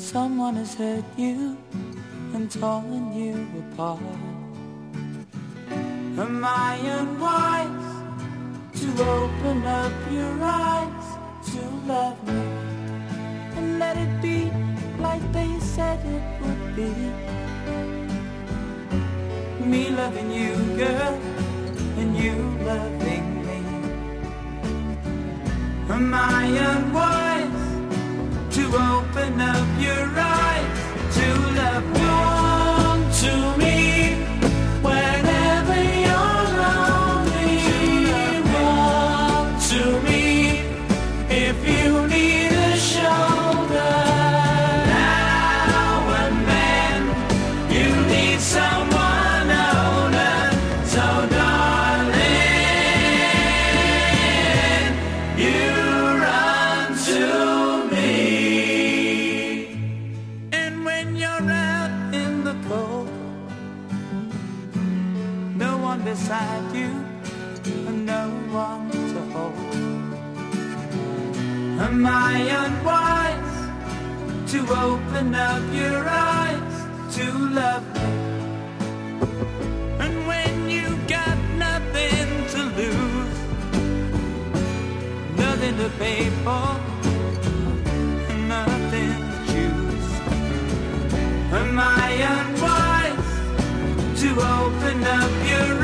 someone has hurt you and torn you apart. Am I unwise to open up your eyes to love me and let it be like they said it would be? Me loving you, girl, and you loving me. Am I unwise to open up your eyes to love me? Come to me whenever you're lonely. Come to me if you need a shoulder. Now and then you need someone older. So darling, you run to me. And when you're out in the cold, no one beside you and no one to hold. Am I unwise to open up your eyes to love me? And when you got nothing to lose, nothing to pay for, nothing to choose, am I unwise to open up your